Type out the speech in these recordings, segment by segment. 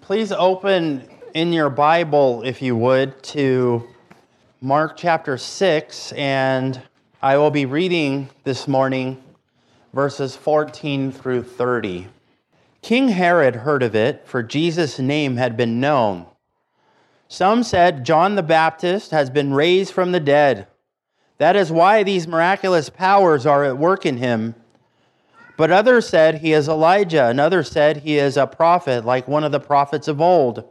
Please open in your Bible, if you would, to Mark chapter 6, and I will be reading this morning verses 14 through 30. King Herod heard of it, for Jesus' name had been known. Some said, John the Baptist has been raised from the dead. That is why these miraculous powers are at work in him. But others said he is Elijah, and others said he is a prophet, like one of the prophets of old.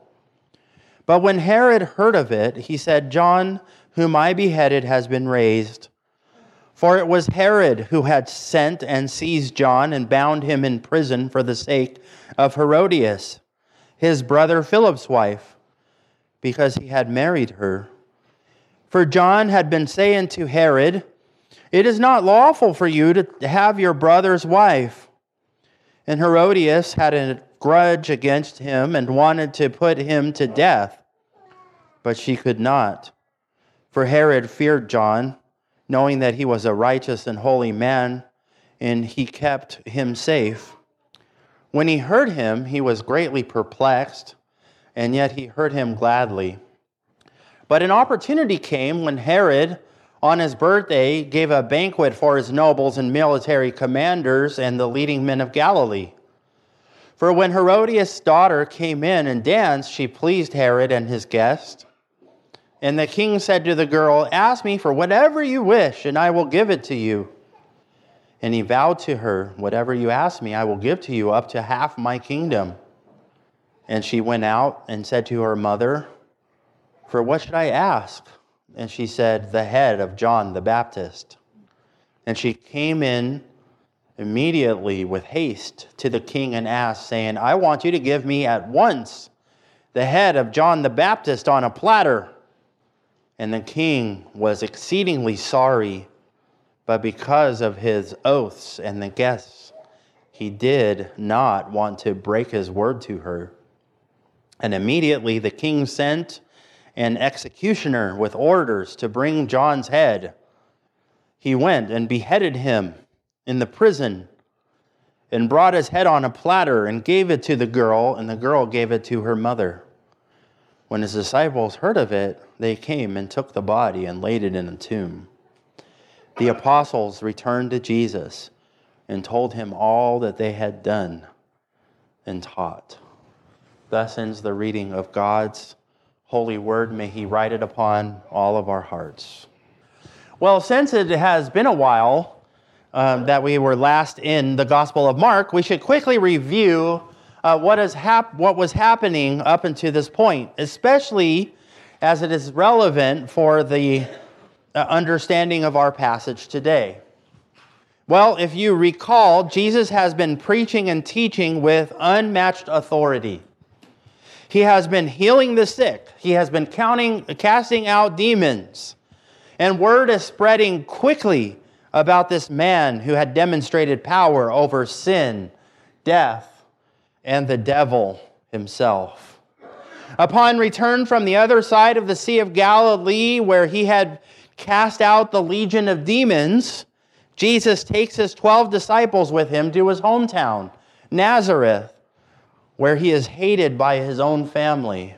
But when Herod heard of it, he said, John, whom I beheaded, has been raised. For it was Herod who had sent and seized John and bound him in prison for the sake of Herodias, his brother Philip's wife, because he had married her. For John had been saying to Herod, it is not lawful for you to have your brother's wife. And Herodias had a grudge against him and wanted to put him to death. But she could not. For Herod feared John, knowing that he was a righteous and holy man, and he kept him safe. When he heard him, he was greatly perplexed, and yet he heard him gladly. But an opportunity came when Herod, on his birthday, gave a banquet for his nobles and military commanders and the leading men of Galilee. For when Herodias' daughter came in and danced, she pleased Herod and his guests. And the king said to the girl, ask me for whatever you wish, and I will give it to you. And he vowed to her, whatever you ask me, I will give to you, up to half my kingdom. And she went out and said to her mother, for what should I ask? And she said, the head of John the Baptist. And she came in immediately with haste to the king and asked, saying, I want you to give me at once the head of John the Baptist on a platter. And the king was exceedingly sorry, but because of his oaths and the guests, he did not want to break his word to her. And immediately the king sent an executioner with orders to bring John's head. He went and beheaded him in the prison and brought his head on a platter and gave it to the girl, and the girl gave it to her mother. When his disciples heard of it, they came and took the body and laid it in a tomb. The apostles returned to Jesus and told him all that they had done and taught. Thus ends the reading of God's holy word. May he write it upon all of our hearts. Well, since it has been a while that we were last in the Gospel of Mark, we should quickly review what was happening up until this point, especially as it is relevant for the understanding of our passage today. Well, if you recall, Jesus has been preaching and teaching with unmatched authority. He has been healing the sick. He has been casting out demons. And word is spreading quickly about this man who had demonstrated power over sin, death, and the devil himself. Upon return from the other side of the Sea of Galilee, where he had cast out the legion of demons, Jesus takes his 12 disciples with him to his hometown, Nazareth, where he is hated by his own family.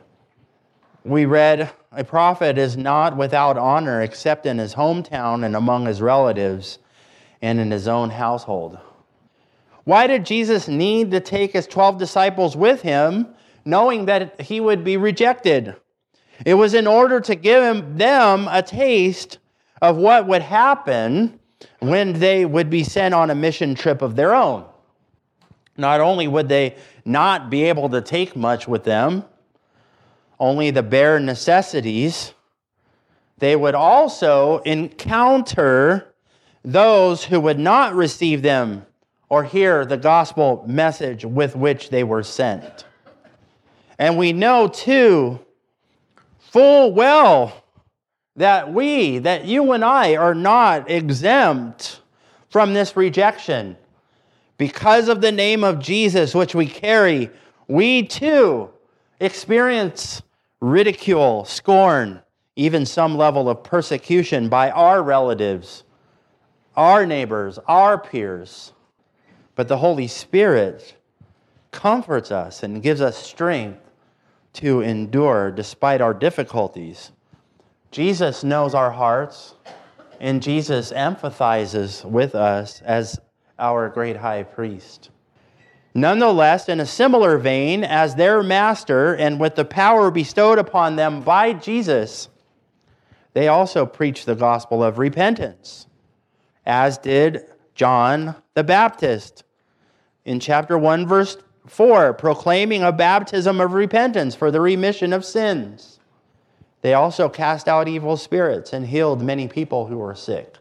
We read, a prophet is not without honor except in his hometown and among his relatives and in his own household. Why did Jesus need to take his 12 disciples with him, knowing that he would be rejected? It was in order to give them a taste of what would happen when they would be sent on a mission trip of their own. Not only would they not be able to take much with them, only the bare necessities, they would also encounter those who would not receive them or hear the gospel message with which they were sent. And we know too, full well, that you and I are not exempt from this rejection. Because of the name of Jesus, which we carry, we too experience ridicule, scorn, even some level of persecution by our relatives, our neighbors, our peers. But the Holy Spirit comforts us and gives us strength to endure despite our difficulties. Jesus knows our hearts, and Jesus empathizes with us as our great high priest. Nonetheless, in a similar vein, as their master and with the power bestowed upon them by Jesus, they also preach the gospel of repentance, as did John the Baptist in chapter 1, verse 4, proclaiming a baptism of repentance for the remission of sins. They also cast out evil spirits and healed many people who were sick.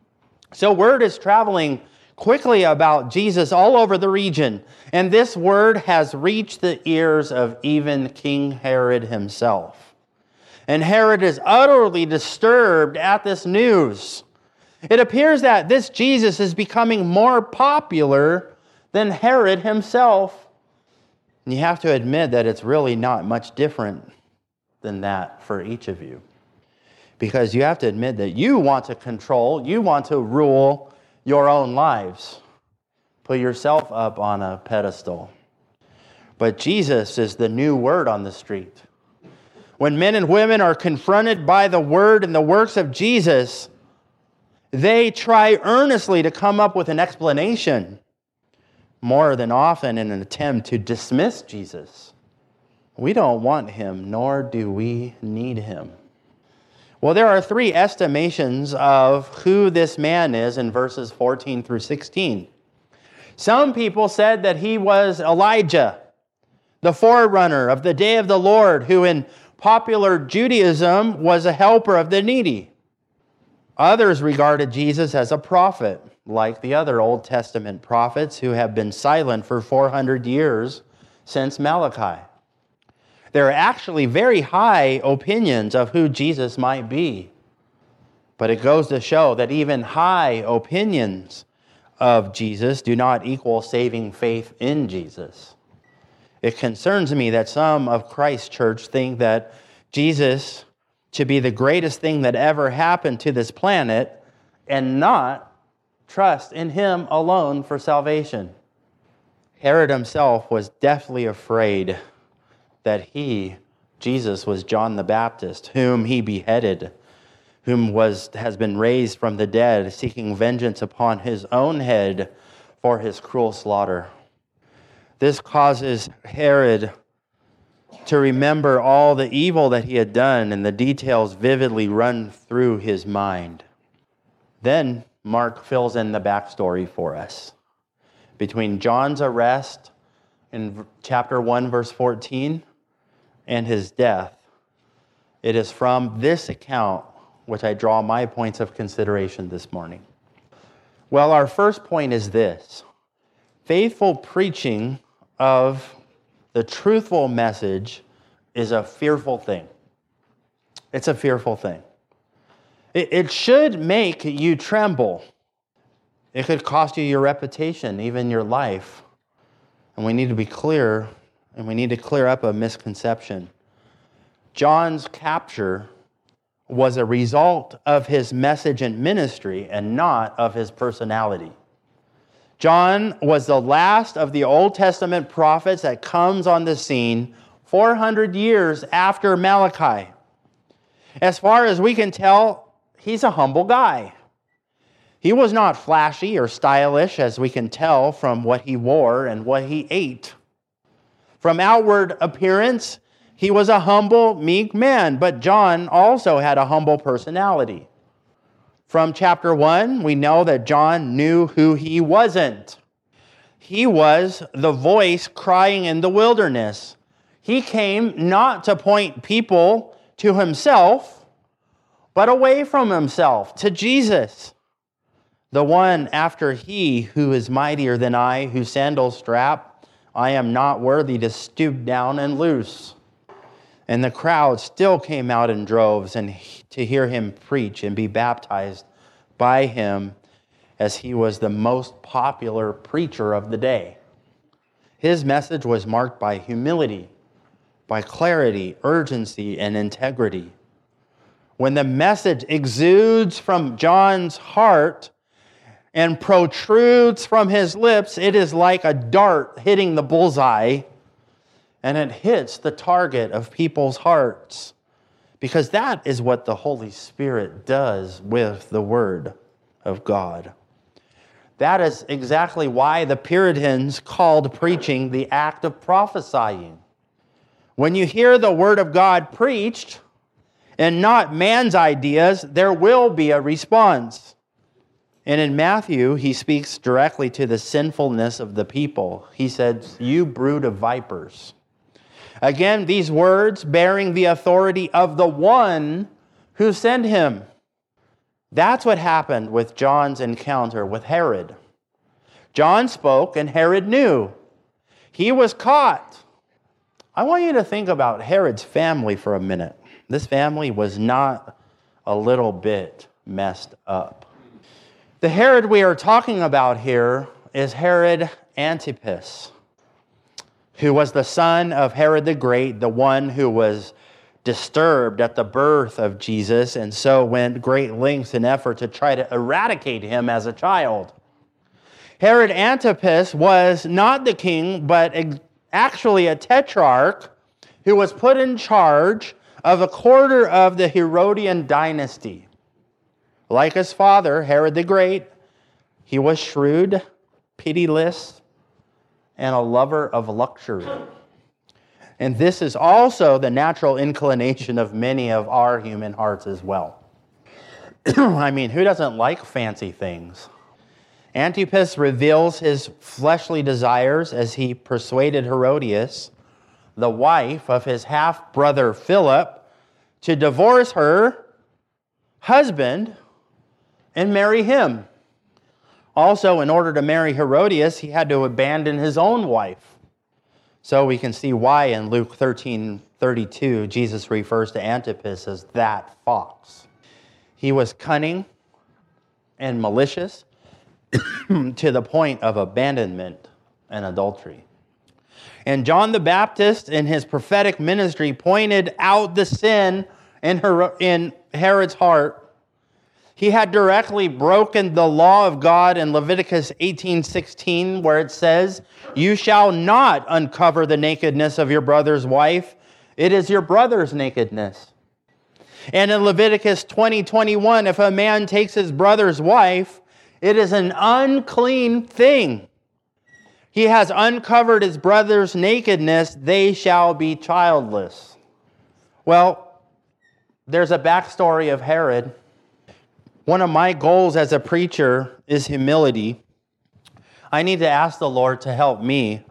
So word is traveling quickly about Jesus all over the region, and this word has reached the ears of even King Herod himself. And Herod is utterly disturbed at this news. It appears that this Jesus is becoming more popular than Herod himself. And you have to admit that it's really not much different than that for each of you. Because you have to admit that you want to control, you want to rule your own lives. Put yourself up on a pedestal. But Jesus is the new word on the street. When men and women are confronted by the word and the works of Jesus, they try earnestly to come up with an explanation, more than often in an attempt to dismiss Jesus. We don't want him, nor do we need him. Well, there are three estimations of who this man is in verses 14 through 16. Some people said that he was Elijah, the forerunner of the day of the Lord, who in popular Judaism was a helper of the needy. Others regarded Jesus as a prophet, like the other Old Testament prophets who have been silent for 400 years since Malachi. There are actually very high opinions of who Jesus might be. But it goes to show that even high opinions of Jesus do not equal saving faith in Jesus. It concerns me that some of Christ's church think that Jesus to be the greatest thing that ever happened to this planet and not trust in him alone for salvation. Herod himself was deathly afraid that Jesus, was John the Baptist, whom he beheaded, whom has been raised from the dead, seeking vengeance upon his own head for his cruel slaughter. This causes Herod to remember all the evil that he had done, and the details vividly run through his mind. Then Mark fills in the backstory for us. Between John's arrest in chapter 1, verse 14, and his death, it is from this account which I draw my points of consideration this morning. Well, our first point is this: faithful preaching of the truthful message is a fearful thing. It's a fearful thing. It should make you tremble. It could cost you your reputation, even your life. And we need to be clear, and we need to clear up a misconception. John's capture was a result of his message and ministry and not of his personality. John was the last of the Old Testament prophets that comes on the scene 400 years after Malachi. As far as we can tell, he's a humble guy. He was not flashy or stylish, as we can tell from what he wore and what he ate. From outward appearance, he was a humble, meek man, but John also had a humble personality. From chapter 1, we know that John knew who he wasn't. He was the voice crying in the wilderness. He came not to point people to himself, but away from himself, to Jesus, the one after he who is mightier than I, whose sandals strap, I am not worthy to stoop down and loose. And the crowd still came out in droves and to hear him preach and be baptized by him, as he was the most popular preacher of the day. His message was marked by humility, by clarity, urgency, and integrity. When the message exudes from John's heart and protrudes from his lips, it is like a dart hitting the bullseye, and it hits the target of people's hearts, because that is what the Holy Spirit does with the Word of God. That is exactly why the Puritans called preaching the act of prophesying. When you hear the Word of God preached, and not man's ideas, there will be a response. And in Matthew, he speaks directly to the sinfulness of the people. He said, "You brood of vipers." Again, these words bearing the authority of the one who sent him. That's what happened with John's encounter with Herod. John spoke and Herod knew. He was caught. I want you to think about Herod's family for a minute. This family was not a little bit messed up. The Herod we are talking about here is Herod Antipas, who was the son of Herod the Great, the one who was disturbed at the birth of Jesus, and so went great lengths in effort to try to eradicate him as a child. Herod Antipas was not the king, but actually a tetrarch who was put in charge of a quarter of the Herodian dynasty. Like his father, Herod the Great, he was shrewd, pitiless, and a lover of luxury. And this is also the natural inclination of many of our human hearts as well. I mean, who doesn't like fancy things? Antipas reveals his fleshly desires as he persuaded Herodias, the wife of his half-brother Philip, to divorce her husband and marry him. Also, in order to marry Herodias, he had to abandon his own wife. So we can see why in Luke 13:32, Jesus refers to Antipas as that fox. He was cunning and malicious to the point of abandonment and adultery. And John the Baptist, in his prophetic ministry, pointed out the sin in Herod's heart. He had directly broken the law of God in Leviticus 18:16, where it says, "You shall not uncover the nakedness of your brother's wife. It is your brother's nakedness." And in Leviticus 20:21, if a man takes his brother's wife, it is an unclean thing. He has uncovered his brother's nakedness, they shall be childless. Well, there's a backstory of Herod. One of my goals as a preacher is humility. I need to ask the Lord to help me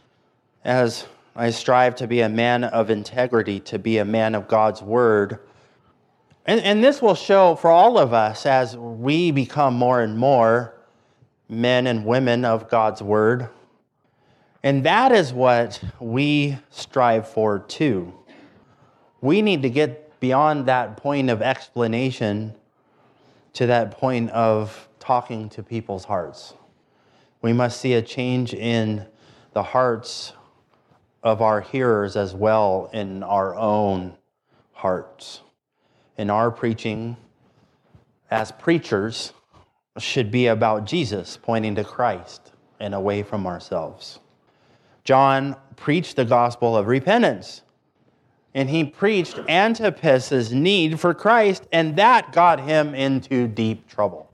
as I strive to be a man of integrity, to be a man of God's word. And this will show for all of us as we become more and more men and women of God's word. And that is what we strive for too. We need to get beyond that point of explanation to that point of talking to people's hearts. We must see a change in the hearts of our hearers as well in our own hearts. And our preaching as preachers should be about Jesus, pointing to Christ and away from ourselves. John preached the gospel of repentance, and he preached Antipas's need for Christ, and that got him into deep trouble.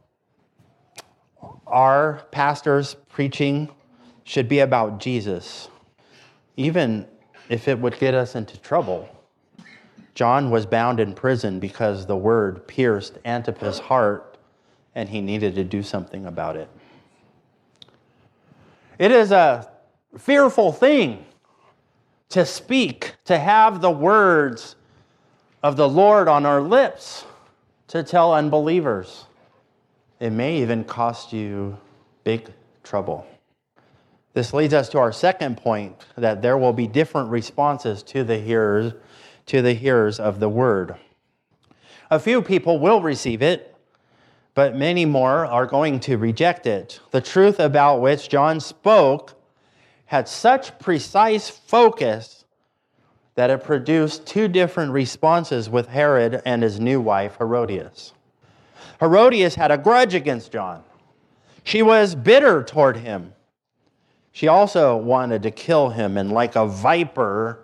Our pastor's preaching should be about Jesus, even if it would get us into trouble. John was bound in prison because the word pierced Antipas' heart, and he needed to do something about it. It is a fearful thing to speak, to have the words of the Lord on our lips to tell unbelievers. It may even cost you big trouble. This leads us to our second point, that there will be different responses to the hearers of the word. A few people will receive it, but many more are going to reject it. The truth about which John spoke had such precise focus that it produced two different responses with Herod and his new wife, Herodias. Herodias had a grudge against John. She was bitter toward him. She also wanted to kill him, and like a viper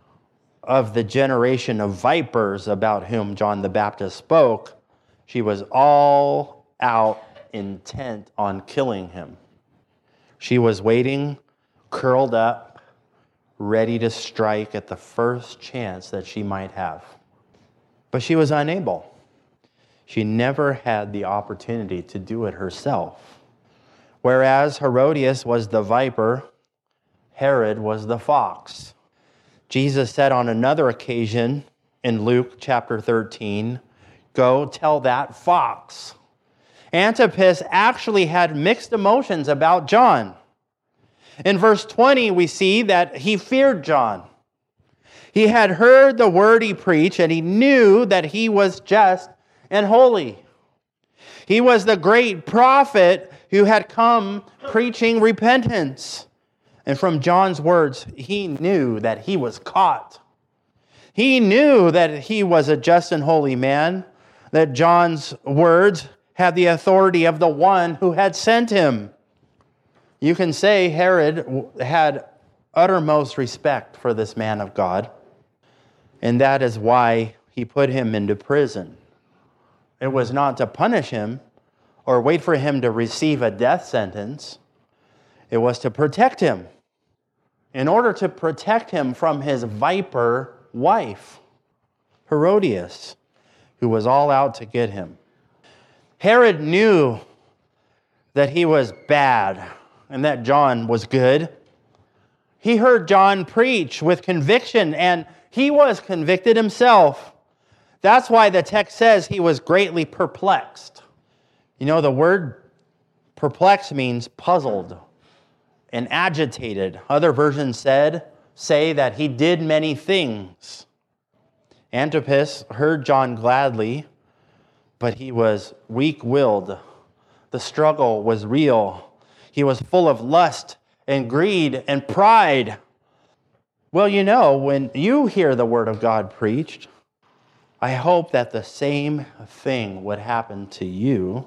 of the generation of vipers about whom John the Baptist spoke, she was all out intent on killing him. She was waiting, curled up, ready to strike at the first chance that she might have. But she was unable. She never had the opportunity to do it herself. Whereas Herodias was the viper, Herod was the fox. Jesus said on another occasion in Luke chapter 13, "Go tell that fox." Antipas actually had mixed emotions about John. In verse 20, we see that he feared John. He had heard the word he preached, and he knew that he was just and holy. He was the great prophet who had come preaching repentance. And from John's words, he knew that he was caught. He knew that he was a just and holy man, that John's words had the authority of the one who had sent him. You can say Herod had uttermost respect for this man of God, and that is why he put him into prison. It was not to punish him or wait for him to receive a death sentence. It was to protect him, in order to protect him from his viper wife, Herodias, who was all out to get him. Herod knew that he was bad and that John was good. He heard John preach with conviction, and he was convicted himself. That's why the text says he was greatly perplexed. You know, the word perplexed means puzzled and agitated. Other versions say that he did many things. Antipas heard John gladly, but he was weak-willed. The struggle was real. He was full of lust and greed and pride. Well, you know, when you hear the word of God preached, I hope that the same thing would happen to you,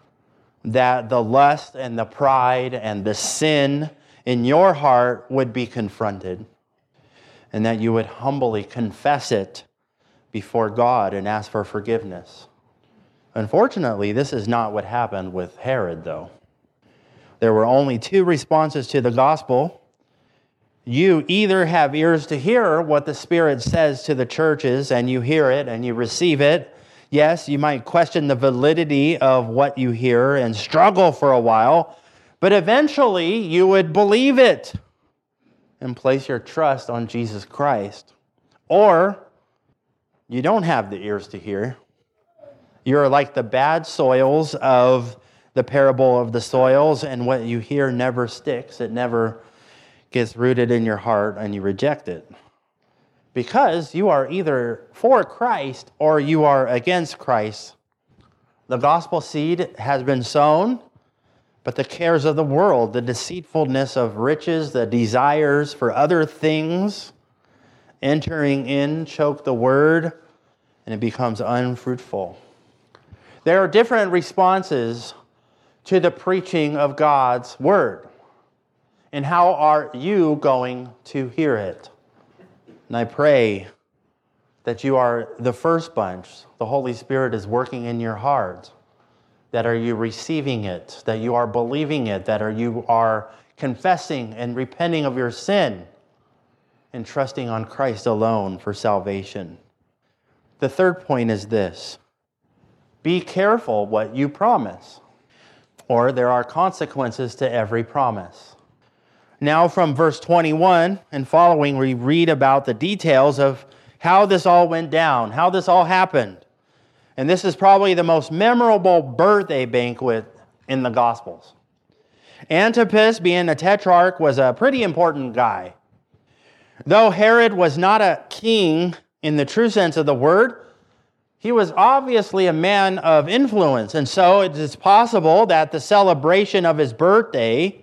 that the lust and the pride and the sin in your heart would be confronted, and that you would humbly confess it before God and ask for forgiveness. Unfortunately, this is not what happened with Herod, though. There were only two responses to the gospel. You either have ears to hear what the Spirit says to the churches, and you hear it and you receive it. Yes, you might question the validity of what you hear and struggle for a while, but eventually you would believe it and place your trust on Jesus Christ. Or you don't have the ears to hear. You're like the bad soils of the parable of the soils, and what you hear never sticks. It never gets rooted in your heart, and you reject it. Because you are either for Christ or you are against Christ. The gospel seed has been sown, but the cares of the world, the deceitfulness of riches, the desires for other things entering in choke the word, and it becomes unfruitful. There are different responses to the preaching of God's word. And how are you going to hear it? And I pray that you are the first bunch. The Holy Spirit is working in your heart. That are you receiving it? That you are believing it? That you are confessing and repenting of your sin and trusting on Christ alone for salvation? The third point is this: be careful what you promise, or there are consequences to every promise. Now from verse 21 and following, we read about the details of how this all went down, how this all happened. And this is probably the most memorable birthday banquet in the Gospels. Antipas, being a tetrarch, was a pretty important guy. Though Herod was not a king in the true sense of the word, he was obviously a man of influence. And so it is possible that the celebration of his birthday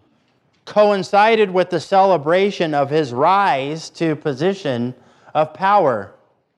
coincided with the celebration of his rise to position of power.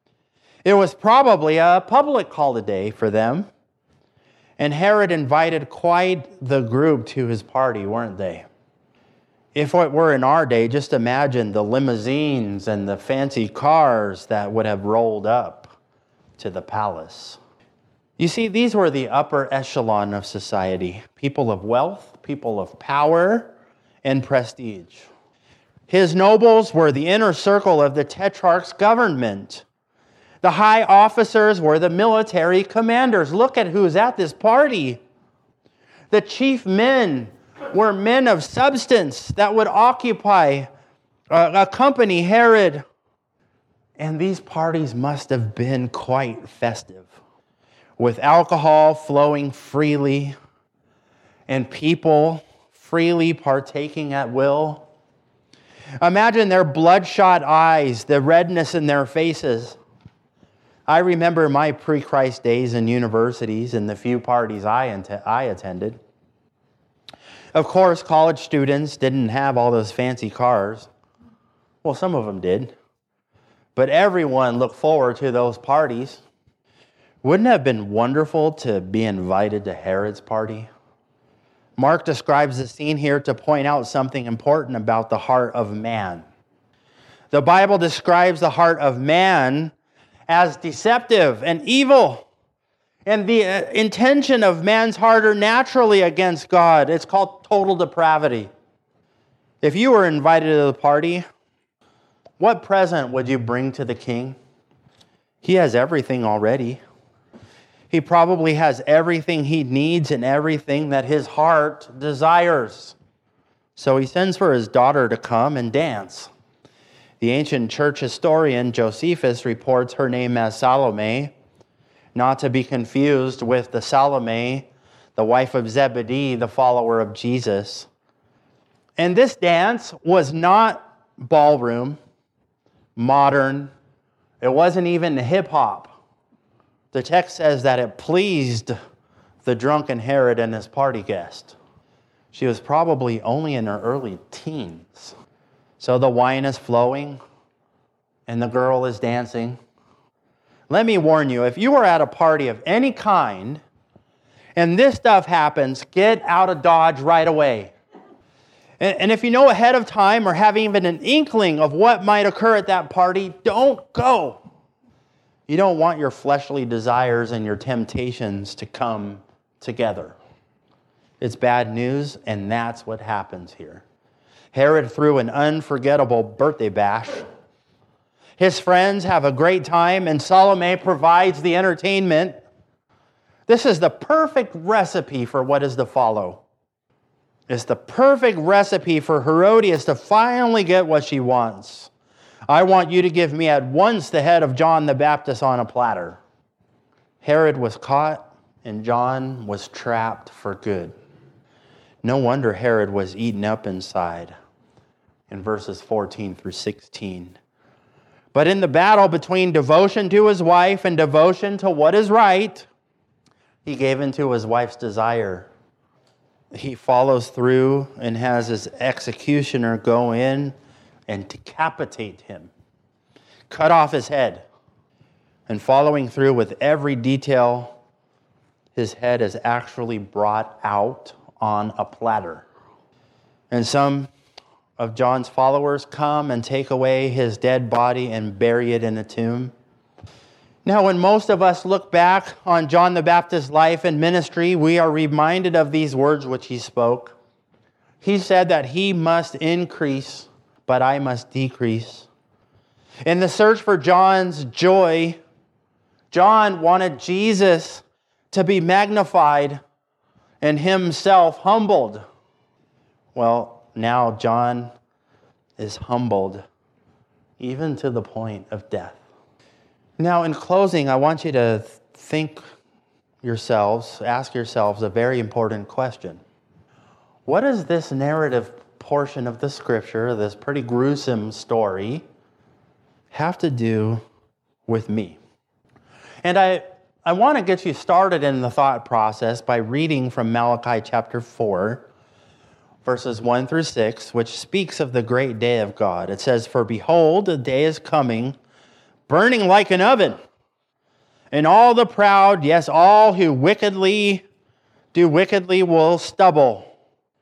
It was probably a public holiday for them. And Herod invited quite the group to his party, weren't they? If it were in our day, just imagine the limousines and the fancy cars that would have rolled up to the palace. You see, these were the upper echelon of society, people of wealth, people of power and prestige. His nobles were the inner circle of the tetrarch's government. The high officers were the military commanders. Look at who's at this party. The chief men were men of substance that would accompany Herod. And these parties must have been quite festive, with alcohol flowing freely and people freely partaking at will. Imagine their bloodshot eyes, the redness in their faces. I remember my pre-Christ days in universities and the few parties I attended. Of course, college students didn't have all those fancy cars. Well, some of them did. But everyone looked forward to those parties. Wouldn't it have been wonderful to be invited to Herod's party? Mark describes the scene here to point out something important about the heart of man. The Bible describes the heart of man as deceptive and evil. And the intention of man's heart are naturally against God. It's called total depravity. If you were invited to the party, what present would you bring to the king? He has everything already. He probably has everything he needs and everything that his heart desires. So he sends for his daughter to come and dance. The ancient church historian Josephus reports her name as Salome, not to be confused with the Salome, the wife of Zebedee, the follower of Jesus. And this dance was not ballroom, modern. It wasn't even hip-hop. The text says that it pleased the drunken Herod and his party guest. She was probably only in her early teens. So the wine is flowing and the girl is dancing. Let me warn you, if you are at a party of any kind and this stuff happens, get out of Dodge right away. And if you know ahead of time or have even an inkling of what might occur at that party, don't go. You don't want your fleshly desires and your temptations to come together. It's bad news, and that's what happens here. Herod threw an unforgettable birthday bash. His friends have a great time, and Salome provides the entertainment. This is the perfect recipe for what is to follow. It's the perfect recipe for Herodias to finally get what she wants. I want you to give me at once the head of John the Baptist on a platter. Herod was caught, and John was trapped for good. No wonder Herod was eaten up inside in verses 14 through 16. But in the battle between devotion to his wife and devotion to what is right, he gave in to his wife's desire. He follows through and has his executioner go in and decapitate him, cut off his head. And following through with every detail, his head is actually brought out on a platter. And some of John's followers come and take away his dead body and bury it in a tomb. Now, when most of us look back on John the Baptist's life and ministry, we are reminded of these words which he spoke. He said that he must increase, but I must decrease. In the search for John's joy, John wanted Jesus to be magnified and himself humbled. Well, now John is humbled, even to the point of death. Now, in closing, I want you to ask yourselves a very important question. What does this narrative portion of the scripture, this pretty gruesome story, have to do with me? And I want to get you started in the thought process by reading from Malachi chapter 4, verses 1 through 6, which speaks of the great day of God. It says, "For behold, the day is coming, burning like an oven, and all the proud, yes, all who do wickedly will stumble.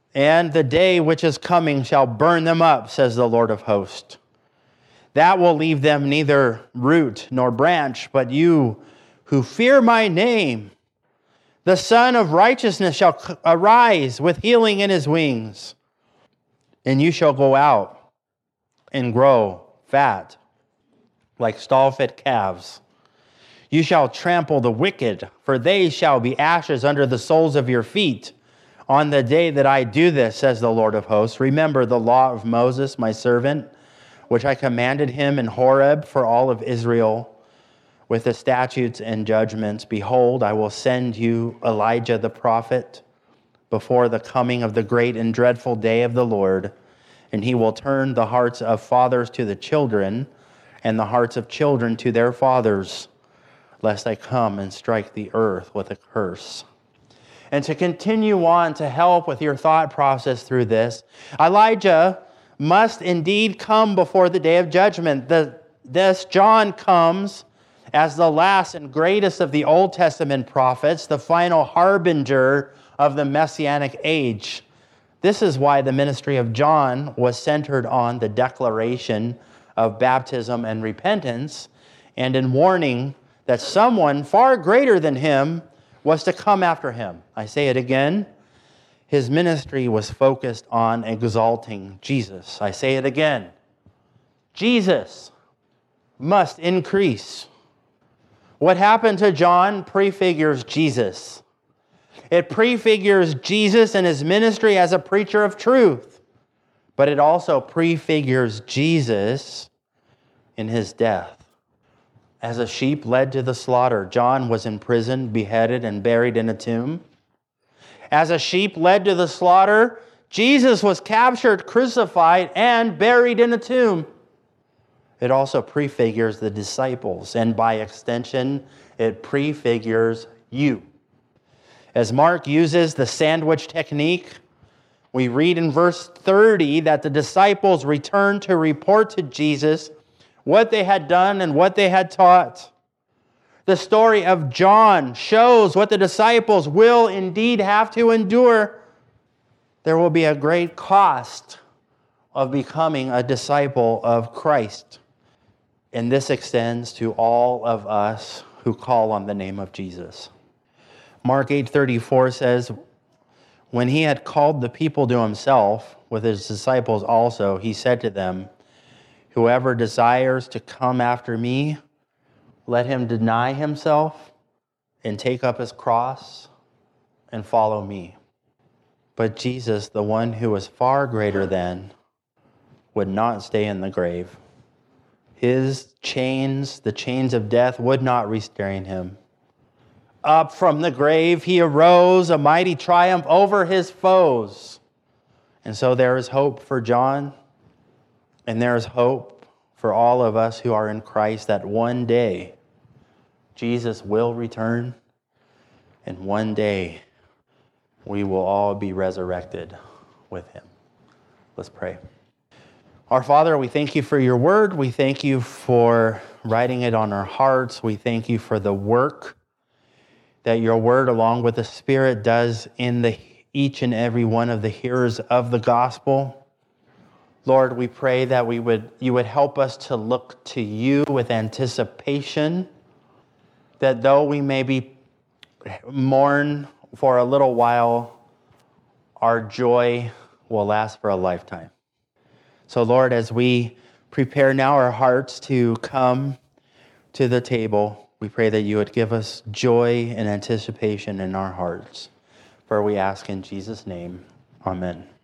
and the day which is coming shall burn them up, says the Lord of hosts. That will leave them neither root nor branch, but you who fear my name, the Son of Righteousness shall arise with healing in his wings, and you shall go out and grow fat like stall-fed calves. You shall trample the wicked, for they shall be ashes under the soles of your feet. On the day that I do this, says the Lord of hosts, remember the law of Moses, my servant, which I commanded him in Horeb for all of Israel, with the statutes and judgments. Behold, I will send you Elijah the prophet before the coming of the great and dreadful day of the Lord, and he will turn the hearts of fathers to the children, and the hearts of children to their fathers, lest I come and strike the earth with a curse. And to continue on to help with your thought process through this, Elijah must indeed come before the day of judgment. This John comes as the last and greatest of the Old Testament prophets, the final harbinger of the Messianic age. This is why the ministry of John was centered on the declaration of baptism and repentance, and in warning that someone far greater than him was to come after him. I say it again. His ministry was focused on exalting Jesus. I say it again. Jesus must increase. What happened to John prefigures Jesus. It prefigures Jesus and his ministry as a preacher of truth, but it also prefigures Jesus in his death. As a sheep led to the slaughter, John was imprisoned, beheaded, and buried in a tomb. As a sheep led to the slaughter, Jesus was captured, crucified, and buried in a tomb. It also prefigures the disciples, and by extension, it prefigures you. As Mark uses the sandwich technique, we read in verse 30 that the disciples returned to report to Jesus what they had done and what they had taught. The story of John shows what the disciples will indeed have to endure. There will be a great cost of becoming a disciple of Christ. And this extends to all of us who call on the name of Jesus. Mark 8:34 says, when he had called the people to himself, with his disciples also, he said to them, whoever desires to come after me, let him deny himself and take up his cross and follow me. But Jesus, the one who was far greater than, would not stay in the grave. His chains, the chains of death, would not restrain him. Up from the grave, he arose, a mighty triumph over his foes. And so there is hope for John, and there is hope for all of us who are in Christ, that one day Jesus will return, and one day we will all be resurrected with him. Let's pray. Our Father, we thank you for your word. We thank you for writing it on our hearts. We thank you for the work that your word, along with the Spirit, does in each and every one of the hearers of the gospel. Lord, we pray that you would help us to look to you with anticipation, that though we may be mourn for a little while, our joy will last for a lifetime. So, Lord, as we prepare now our hearts to come to the table, we pray that you would give us joy and anticipation in our hearts. For we ask in Jesus' name, amen.